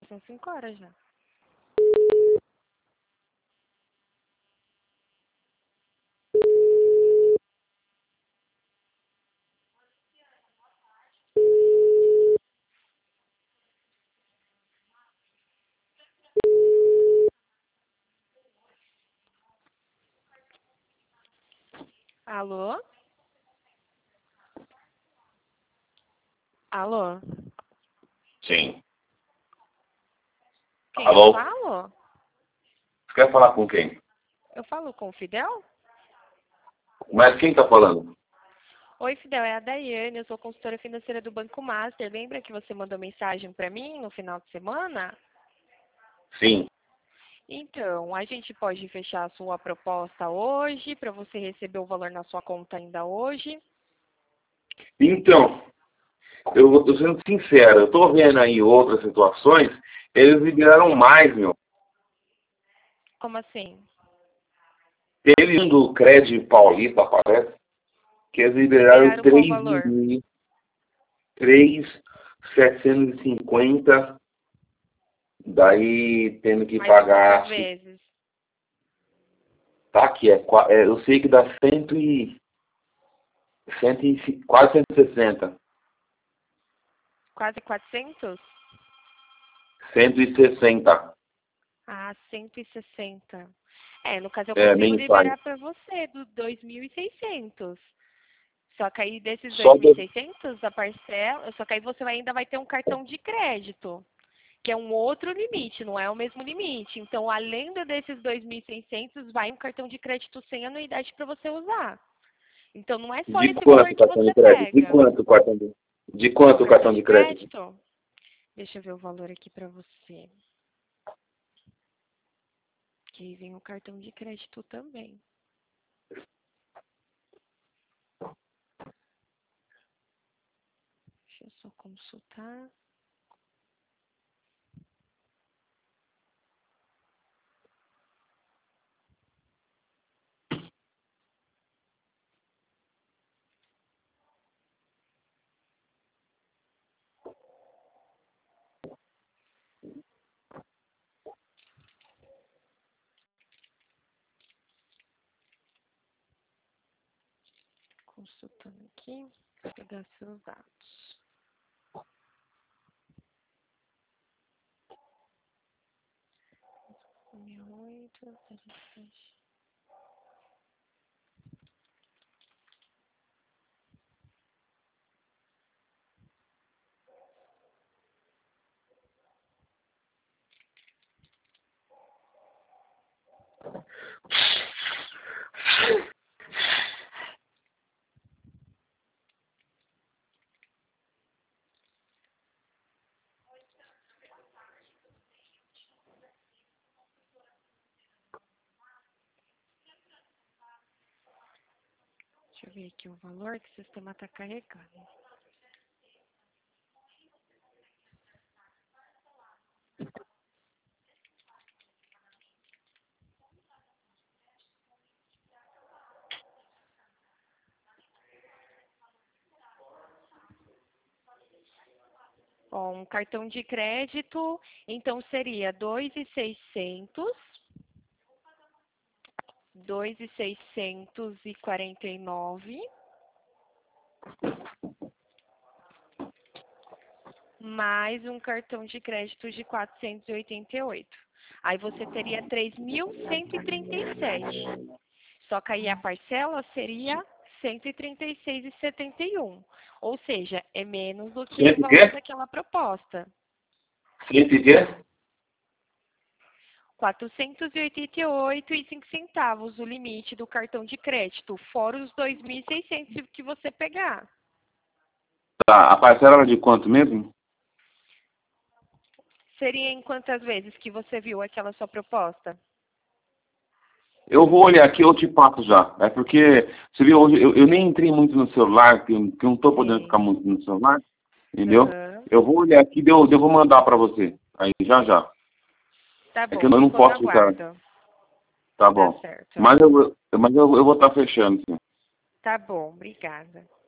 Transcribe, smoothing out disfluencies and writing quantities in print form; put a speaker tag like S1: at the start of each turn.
S1: são 5 horas já. Alô? Alô?
S2: Sim.
S1: Quem
S2: Alô?
S1: eu falo?
S2: Você quer falar com quem?
S1: Eu falo com o Fidel?
S2: Mas quem tá falando?
S1: Oi, Fidel, é a Daiane, eu sou consultora financeira do Banco Master. Lembra que você mandou mensagem para mim no final de semana?
S2: Sim.
S1: Então, a gente pode fechar a sua proposta hoje, para você receber o valor na sua conta ainda hoje.
S2: Então, eu tô sendo sincero, eu tô vendo aí outras situações, eles liberaram mais, meu.
S1: Como assim?
S2: Teve um do Crédito Paulista, parece, que eles liberaram
S1: Liberaram qual valor?
S2: 3.750, daí tendo que
S1: Mais em quantas
S2: pagar,
S1: vezes?
S2: tá aqui, eu sei que dá quase 160.
S1: Quase 400?
S2: 160.
S1: Ah, 160. No caso eu
S2: É,
S1: consigo
S2: mensais.
S1: liberar para você do 2.600. Só que aí desses
S2: Só que
S1: 2.600 da parcela, só que aí você ainda vai ter um cartão de crédito, que é um outro limite, não é o mesmo limite. Então, além desses 2.600, vai um cartão de crédito sem anuidade para você usar. Então, não é só
S2: de
S1: esse
S2: quanto
S1: valor
S2: o
S1: que
S2: cartão de
S1: você
S2: crédito?
S1: pega.
S2: De quanto o
S1: Cartão
S2: cartão
S1: de
S2: de crédito?
S1: crédito? Deixa eu ver o valor aqui para você. Que vem o cartão de crédito também. Deixa eu só consultar. Consultando aqui. Vou pegar seus dados. Meu 8, deixa eu ver aqui o valor que o sistema está carregando. Ó, um cartão de crédito, então seria 2.600, 2.649, mais um cartão de crédito de 488. Aí você teria 3.137. Só que aí a parcela seria 136,71. Ou seja, é menos do que o
S2: Cento e
S1: valor
S2: quê?
S1: daquela proposta.
S2: Cento e quê?
S1: 488,05 o limite do cartão de crédito, fora os 2.600 que você pegar.
S2: Tá, a parcela era de quanto mesmo?
S1: Seria em quantas vezes que você viu aquela sua proposta?
S2: Eu vou olhar aqui, eu te passo já. É porque, você viu, hoje eu nem entrei muito no celular, que eu não tô podendo ficar
S1: Sei.
S2: muito no celular, entendeu?
S1: Aham.
S2: Eu vou olhar aqui, eu vou mandar pra você. Aí, já já.
S1: Tá
S2: É que
S1: bom,
S2: eu não
S1: fico no
S2: posso ficar.
S1: aguardo.
S2: Tá
S1: Tá
S2: bom.
S1: certo.
S2: Mas eu vou estar fechando, sim.
S1: Tá bom, obrigada.